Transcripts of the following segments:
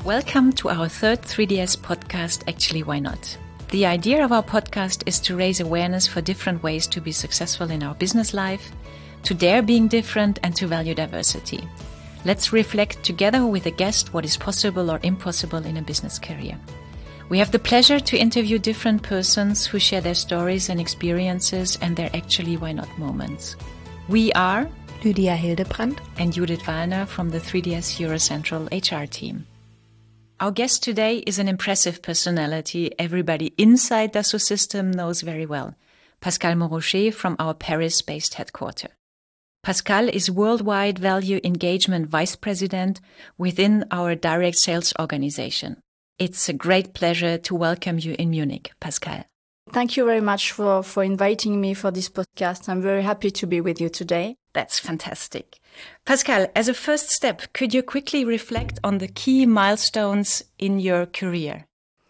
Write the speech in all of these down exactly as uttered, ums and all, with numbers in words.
Welcome to our third three D S podcast, Actually Why Not? The idea of our podcast is to raise awareness for different ways to be successful in our business life, to dare being different and to value diversity. Let's reflect together with a guest what is possible or impossible in a business career. We have the pleasure to interview different persons who share their stories and experiences and their actually why not moments. We are Lydia Hildebrand and Judith Wallner from the three D S Eurocentral H R team. Our guest today is an impressive personality everybody inside Dassault Systèmes knows very well, Pascal Monrocher from our Paris-based headquarters. Pascal is Worldwide Value Engagement Vice President within our direct sales organization. It's a great pleasure to welcome you in Munich, Pascal. Thank you very much for, for inviting me for this podcast. I'm very happy to be with you today. That's fantastic. Pascal, as a first step, could you quickly reflect on the key milestones in your career?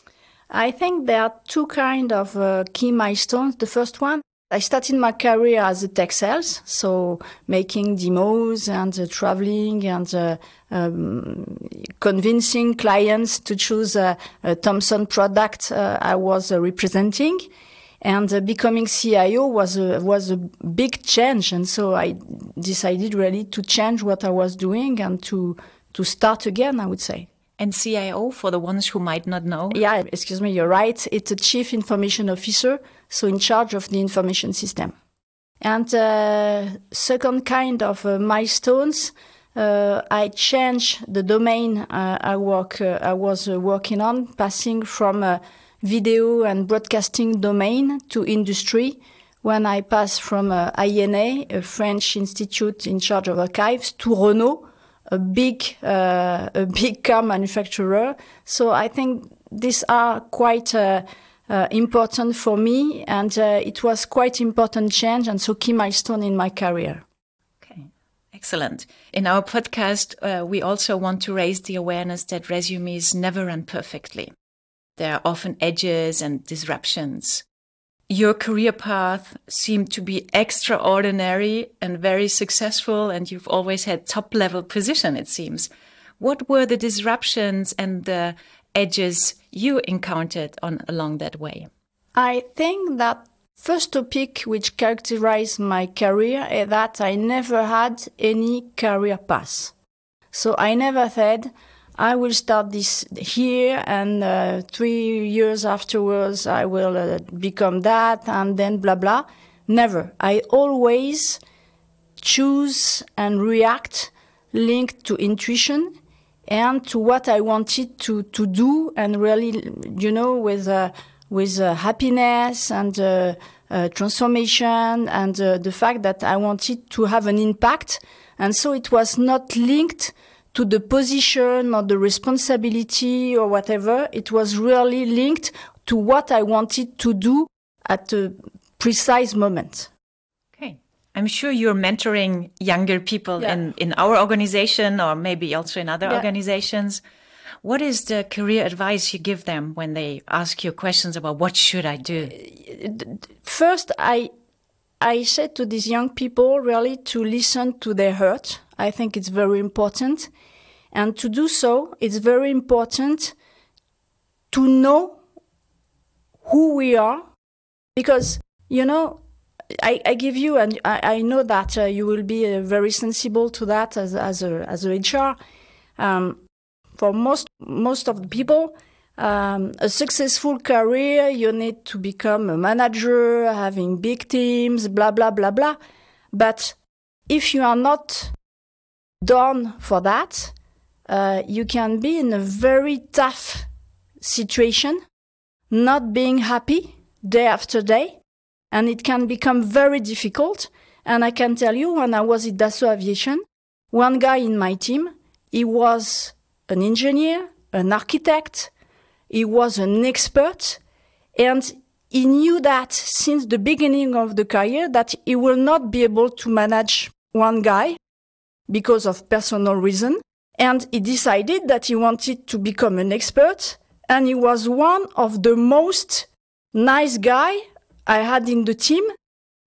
I think there are two kinds of uh, key milestones. The first one, I started my career as a tech sales, so making demos and uh, traveling and uh, um, convincing clients to choose a, a Thomson product uh, I was uh, representing. And uh, becoming C I O was a, was a big change. And so I decided really to change what I was doing and to, to start again, I would say. And C I O, for the ones who might not know? Yeah, excuse me, you're right. It's a Chief Information Officer, so in charge of the information system. And uh, second kind of uh, milestones, uh, I changed the domain uh, I work. Uh, I was uh, working on, passing from a video and broadcasting domain to industry. When I passed from uh, I N A, a French institute in charge of archives, to Renault, a big, uh, a big car manufacturer. So I think these are quite uh, uh, important for me, and uh, it was quite important change, and so key milestone in my career. Okay, excellent. In our podcast, uh, we also want to raise the awareness that resumes never run perfectly. There are often edges and disruptions. Your career path seemed to be extraordinary and very successful, and you've always had top-level position, it seems. What were the disruptions and the edges you encountered on along that way? I think that first topic which characterized my career is that I never had any career path. So I never said, I will start this here, and uh, three years afterwards I will uh, become that, and then blah, blah. Never. I always choose and react linked to intuition and to what I wanted to, to do, and really, you know, with, uh, with uh, happiness and uh, uh, transformation and uh, the fact that I wanted to have an impact. And so it was not linked to the position or the responsibility or whatever. It was really linked to what I wanted to do at a precise moment. Okay. I'm sure you're mentoring younger people yeah. in, in our organization or maybe also in other yeah. organizations. What is the career advice you give them when they ask you questions about what should I do? First, I I said to these young people really to listen to their heart. I think it's very important. And to do so, it's very important to know who we are. Because, you know, I, I give you, and I, I know that uh, you will be uh, very sensible to that as, as a as a H R. Um, for most most of the people, um, a successful career, you need to become a manager, having big teams, blah, blah, blah, blah. But if you are not done for that, uh, you can be in a very tough situation, not being happy day after day, and it can become very difficult. And I can tell you, when I was at Dassault Aviation, one guy in my team, he was an engineer, an architect, he was an expert, and he knew that since the beginning of the career that he will not be able to manage one guy because of personal reason. And he decided that he wanted to become an expert, and he was one of the most nice guy I had in the team,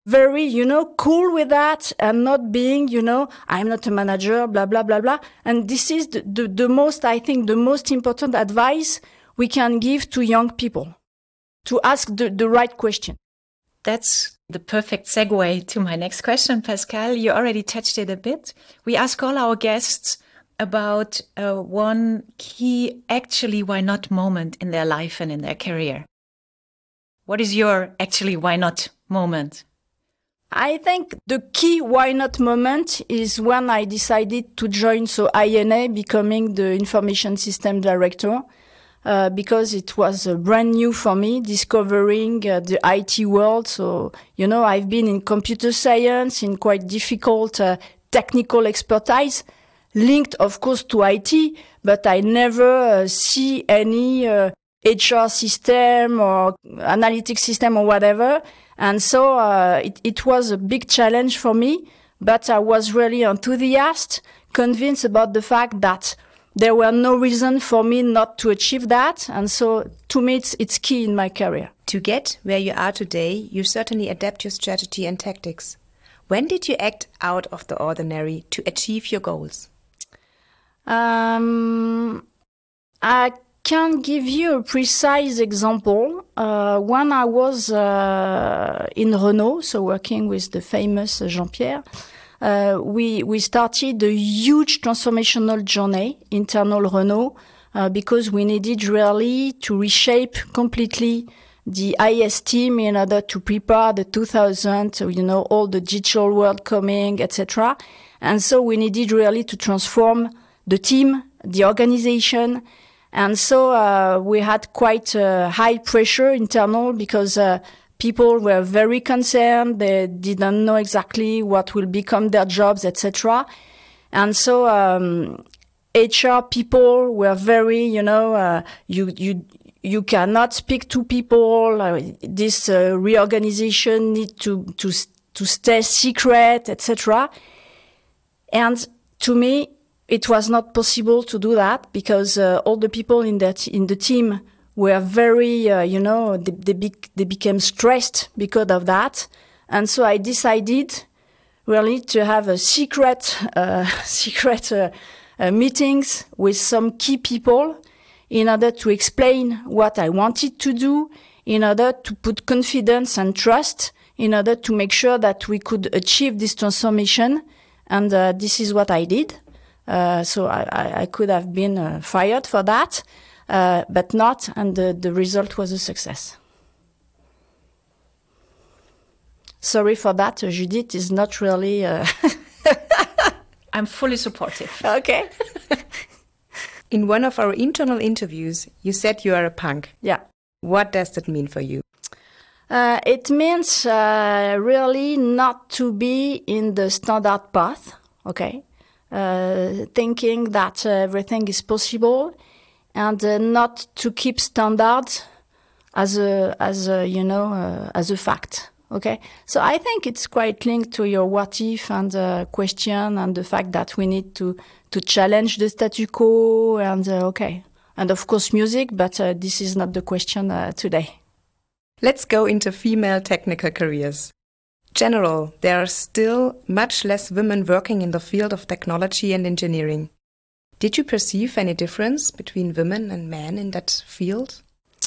very, you know, cool with that and not being, you know, I'm not a manager, blah, blah, blah, blah. And this is the, the, the most, I think, the most important advice we can give to young people, to ask the, the right question. That's the perfect segue to my next question, Pascale. You already touched it a bit. We ask all our guests about uh, one key actually why not moment in their life and in their career. What is your actually why not moment? I think the key why not moment is when I decided to join so I N A, becoming the information system director. Uh, because it was uh, brand new for me, discovering uh, the I T world. So, you know, I've been in computer science, in quite difficult uh, technical expertise, linked, of course, to I T, but I never uh, see any uh, H R system or analytics system or whatever. And so uh, it, it was a big challenge for me, but I was really enthusiastic, convinced about the fact that there were no reason for me not to achieve that. And so to me, it's, it's key in my career. To get where you are today, you certainly adapt your strategy and tactics. When did you act out of the ordinary to achieve your goals? Um, I can give you a precise example. Uh, when I was uh, in Renault, so working with the famous Jean-Pierre, Uh, we, we started a huge transformational journey, internal Renault, uh, because we needed really to reshape completely the I S team in order to prepare the two thousand, you know, all the digital world coming, et cetera. And so we needed really to transform the team, the organization. And so, uh, we had quite uh, high pressure internal because, uh, people were very concerned. They didn't know exactly what will become their jobs, et cetera. And so um, H R people were very, you know, uh, you you you cannot speak to people. Uh, this uh, reorganization need to to to stay secret, et cetera. And to me, it was not possible to do that because uh, all the people in that in the team were very, uh, you know, they, they, be, they became stressed because of that. And so I decided really to have a secret, uh, secret uh, uh, meetings with some key people in order to explain what I wanted to do, in order to put confidence and trust, in order to make sure that we could achieve this transformation. And uh, this is what I did. Uh, so I, I, I could have been uh, fired for that. Uh, but not, and the, the result was a success. Sorry for that, uh, Judith is not really... Uh I'm fully supportive. Okay. In one of our internal interviews, you said you are a punk. Yeah. What does that mean for you? Uh, it means uh, really not to be in the standard path, okay? Uh, thinking that uh, everything is possible, and uh, not to keep standards as a, as a, you know, uh, as a fact. Okay. So I think it's quite linked to your what if and uh, question and the fact that we need to, to challenge the statu quo and, uh, okay. And of course music, but uh, this is not the question uh, today. Let's go into female technical careers. General, there are still much less women working in the field of technology and engineering. Did you perceive any difference between women and men in that field?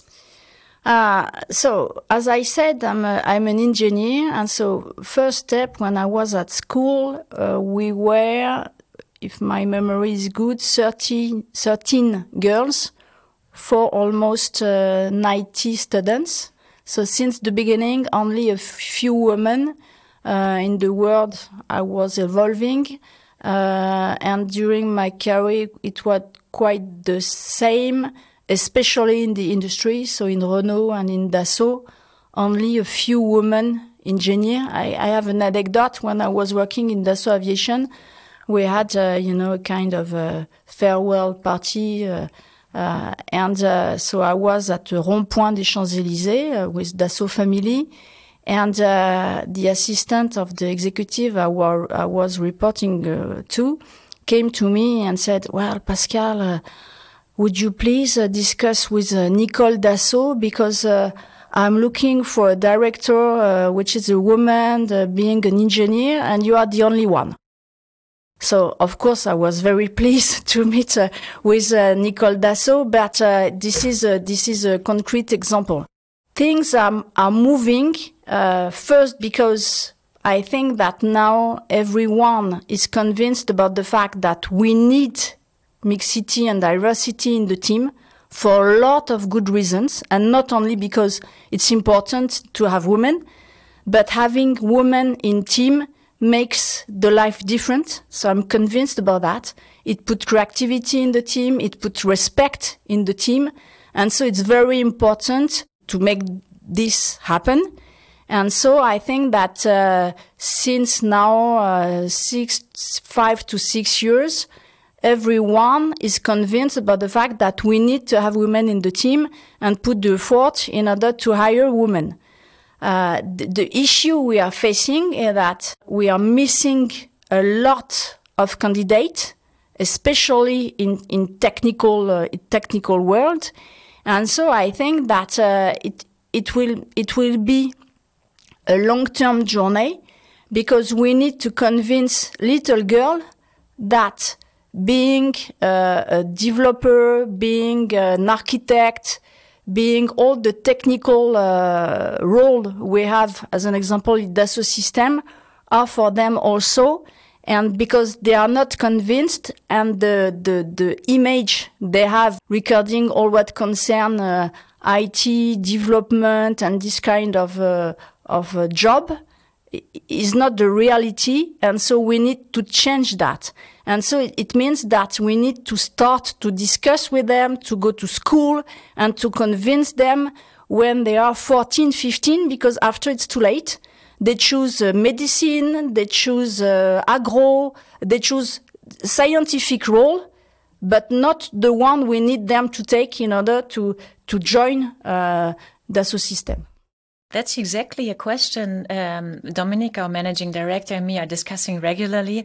Uh, so, as I said, I'm, a, I'm an engineer. And so first step, when I was at school, uh, we were, if my memory is good, thirty, thirteen girls for almost uh, ninety students. So since the beginning, only a few women uh, in the world I was evolving. Uh, and during my career, it was quite the same, especially in the industry. So in Renault and in Dassault, only a few women engineer. I, I have an anecdote. When I was working in Dassault Aviation, we had, uh, you know, a kind of a farewell party. Uh, uh, and uh, so I was at the Rond-Point des Champs-Élysées uh, with Dassault family. And uh, the assistant of the executive I, were, I was reporting uh, to came to me and said, well, Pascale, uh, would you please uh, discuss with uh, Nicole Dassault, because uh, I'm looking for a director, uh, which is a woman, uh, being an engineer, and you are the only one. So, of course, I was very pleased to meet uh, with uh, Nicole Dassault, but uh, this is a, this is a concrete example. Things are, are moving, uh, first because I think that now everyone is convinced about the fact that we need mixity and diversity in the team for a lot of good reasons, and not only because it's important to have women, but having women in team makes the life different. So I'm convinced about that. It puts creativity in the team. It puts respect in the team. And so it's very important to make this happen. And so I think that uh, since now uh, six, five to six years, everyone is convinced about the fact that we need to have women in the team and put the effort in order to hire women. Uh, the, the issue we are facing is that we are missing a lot of candidates, especially in, in technical uh, technical world, and so I think that uh, it it will it will be a long-term journey, because we need to convince little girl that being uh, a developer, being an architect, being all the technical uh, role we have, as an example, in Dassault Systèmes, are for them also. And because they are not convinced, and the, the, the image they have regarding all what concern uh, I T development and this kind of, uh, of uh, job is not the reality. And so we need to change that. And so it, it means that we need to start to discuss with them, to go to school and to convince them when they are fourteen, fifteen, because after it's too late. They choose uh, medicine, they choose uh, agro, they choose scientific role, but not the one we need them to take in order to, to join uh, Dassault Systèmes. That's exactly a question um, Dominique, our managing director, and me are discussing regularly.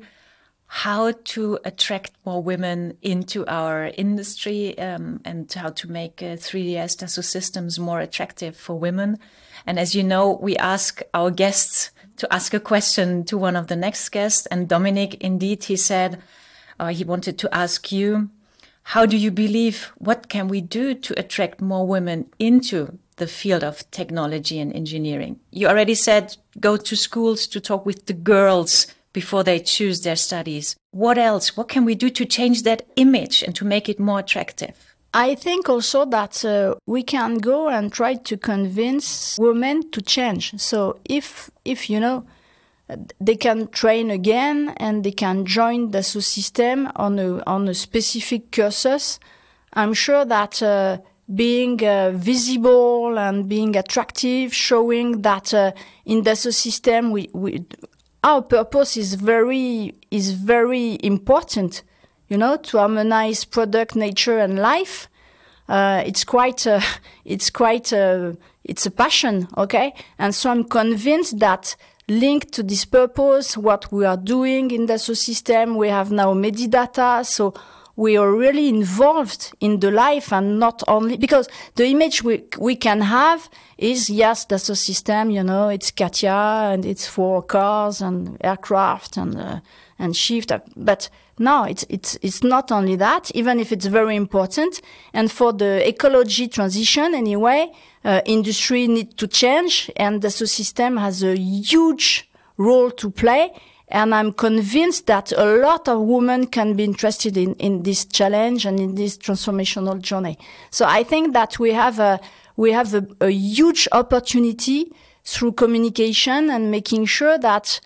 How to attract more women into our industry um, and how to make uh, three D S Dassault Systèmes more attractive for women. And as you know, we ask our guests to ask a question to one of the next guests. And Dominique, indeed, he said uh, he wanted to ask you, how do you believe, what can we do to attract more women into the field of technology and engineering? You already said go to schools to talk with the girls before they choose their studies. What else? What can we do to change that image and to make it more attractive? I think also that uh, we can go and try to convince women to change. So if, if you know, they can train again and they can join Dassault Systèmes on a, on a specific cursus, I'm sure that uh, being uh, visible and being attractive, showing that uh, in Dassault Systèmes we, we our purpose is very is very important, you know, to harmonize product, nature, and life. Uh, it's quite uh, it's quite uh, it's a passion, okay? And so I'm convinced that linked to this purpose, what we are doing in Dassault Systèmes, we have now Medidata, so we are really involved in the life, and not only because the image we we can have is, yes, Dassault Systèmes, you know, it's Katia and it's for cars and aircraft and uh, and shift, but no, it's it's it's not only that, even if it's very important. And for the ecology transition, anyway, uh, industry need to change, and Dassault Systèmes has a huge role to play. And I'm convinced that a lot of women can be interested in, in this challenge and in this transformational journey. So I think that we have a, we have a, a huge opportunity through communication and making sure that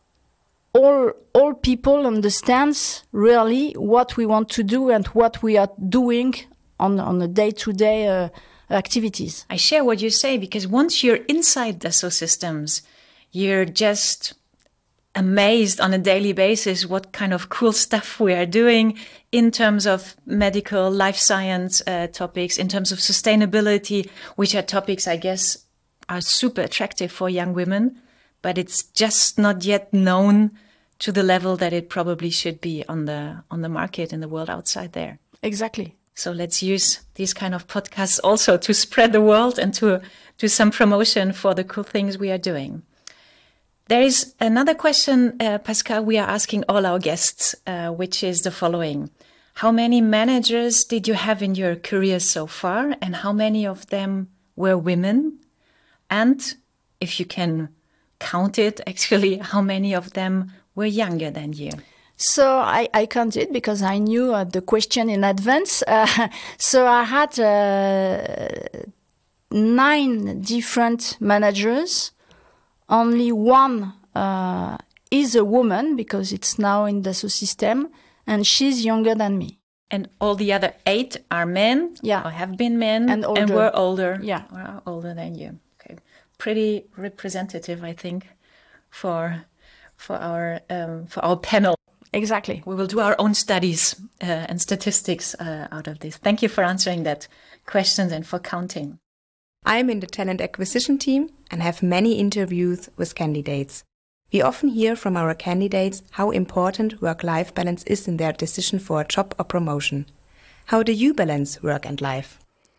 all, all people understands really what we want to do and what we are doing on, on a day-to-day uh, activities. I share what you say, because once you're inside Dassault Systèmes, you're just amazed on a daily basis what kind of cool stuff we are doing in terms of medical, life science uh, topics, in terms of sustainability, which are topics, I guess, are super attractive for young women, but it's just not yet known to the level that it probably should be on the on the market in the world outside there. Exactly. So let's use these kind of podcasts also to spread the world and to do some promotion for the cool things we are doing. There is another question, uh, Pascal, we are asking all our guests, uh, which is the following. How many managers did you have in your career so far, and how many of them were women? And if you can count it, actually, how many of them were younger than you? So I, I counted because I knew uh, the question in advance. Uh, so I had uh, nine different managers. Only one uh, is a woman because it's now in the Dassault Systèmes, and she's younger than me. And all the other eight are men, yeah, or have been men, and, older. and were older, yeah, or are older than you. Okay, pretty representative, I think, for for our um, for our panel. Exactly. We will do our own studies uh, and statistics uh, out of this. Thank you for answering that question and for counting. I'm in the talent acquisition team and have many interviews with candidates. We often hear from our candidates how important work-life balance is in their decision for a job or promotion. How do you balance work and life?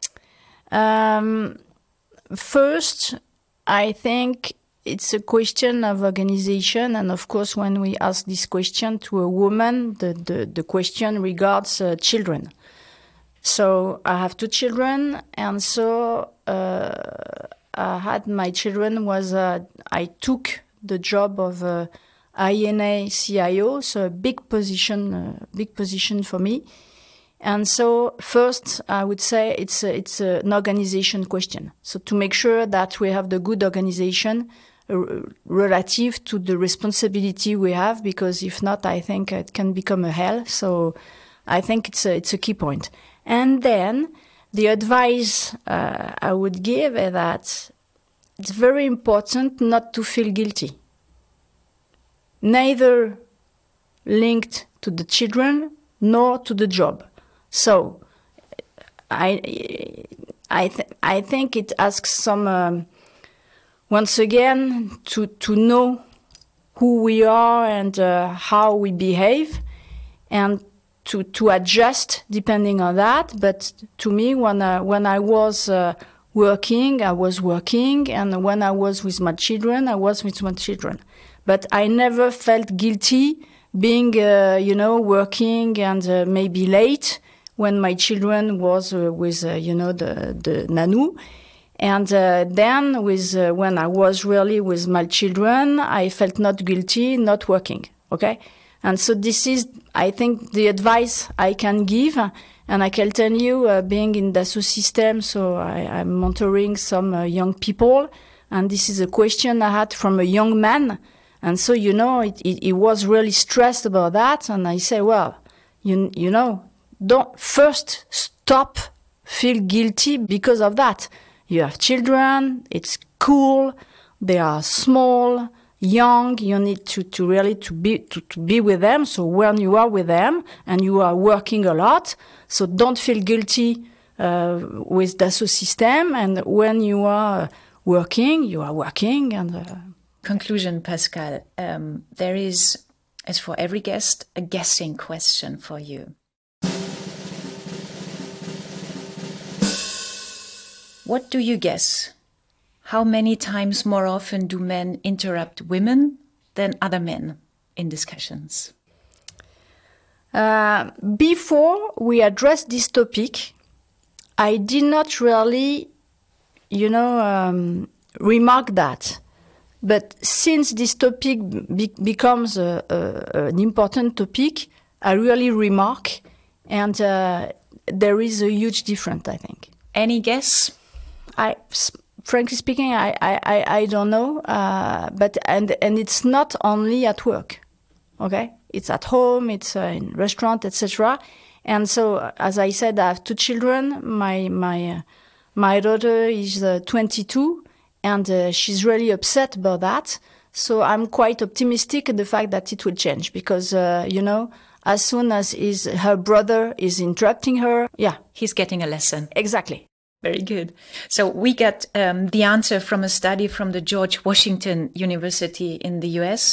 Um, first, I think it's a question of organization. And of course, when we ask this question to a woman, the, the, the question regards uh, children. So I have two children, and so uh, I had my children was uh, I took the job of uh, I N A C I O, so a big position, uh, big position for me. And so first, I would say it's a, it's a, an organization question. So to make sure that we have the good organization uh, relative to the responsibility we have, because if not, I think it can become a hell. So I think it's a, it's a key point. And then the advice uh, I would give is that it's very important not to feel guilty, neither linked to the children nor to the job. So I, I, th- I think it asks some, um, once again, to, to know who we are and uh, how we behave, and to to adjust depending on that. But to me, when I, when I was uh, working, I was working, and when I was with my children, I was with my children. But I never felt guilty being, uh, you know, working and uh, maybe late when my children was uh, with, uh, you know, the the nanou. And uh, then with uh, when I was really with my children, I felt not guilty not working. Okay. And so this is, I think, the advice I can give. And I can tell you, uh, being in Dassault Systèmes, so I, I'm mentoring some uh, young people. And this is a question I had from a young man. And so, you know, it, it, it was really stressed about that. And I say, well, you, you know, don't first stop, feel guilty because of that. You have children, it's cool, they are small, young, you need to, to really to be to, to be with them. So when you are with them and you are working a lot, so don't feel guilty uh, with Dassault Systèmes. And when you are working, you are working. And uh, conclusion, Pascal. Um, there is, as for every guest, a guessing question for you. What do you guess? How many times more often do men interrupt women than other men in discussions? Uh, before we address this topic, I did not really, you know, um, remark that. But since this topic be- becomes a, a, an important topic, I really remark, and uh, there is a huge difference, I think. Any guess? I, frankly speaking, I, I, I don't know, uh, but and and it's not only at work, okay? It's at home, it's uh, in restaurant, et cetera. And so, as I said, I have two children. My my uh, my daughter is uh, twenty-two, and uh, she's really upset about that. So I'm quite optimistic in the fact that it will change, because uh, you know, as soon as is her brother is interrupting her, yeah, he's getting a lesson. Exactly. Very good. So we got um, the answer from a study from the George Washington University in the U S,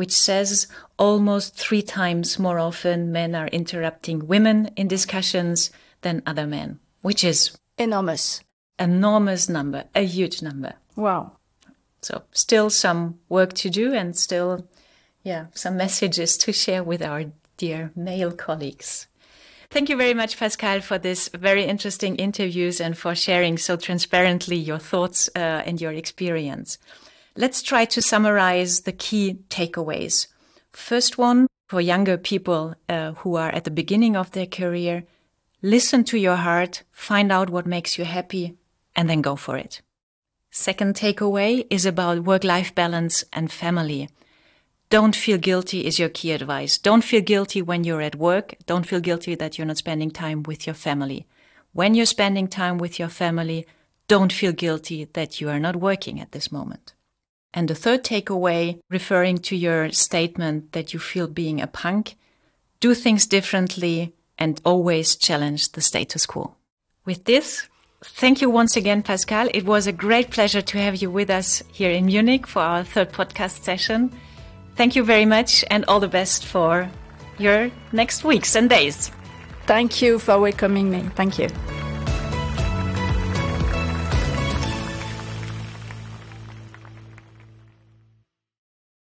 which says almost three times more often men are interrupting women in discussions than other men, which is enormous. Enormous number, a huge number. Wow. So still some work to do and still, yeah, some messages to share with our dear male colleagues. Thank you very much, Pascal, for this very interesting interviews and for sharing so transparently your thoughts uh, and your experience. Let's try to summarize the key takeaways. First one, for younger people uh, who are at the beginning of their career, listen to your heart, find out what makes you happy, and then go for it. Second takeaway is about work-life balance and family. Don't feel guilty is your key advice. Don't feel guilty when you're at work. Don't feel guilty that you're not spending time with your family. When you're spending time with your family, don't feel guilty that you are not working at this moment. And the third takeaway, referring to your statement that you feel being a punk, do things differently and always challenge the status quo. With this, thank you once again, Pascal. It was a great pleasure to have you with us here in Munich for our third podcast session. Thank you very much and all the best for your next weeks and days. Thank you for welcoming me. Thank you.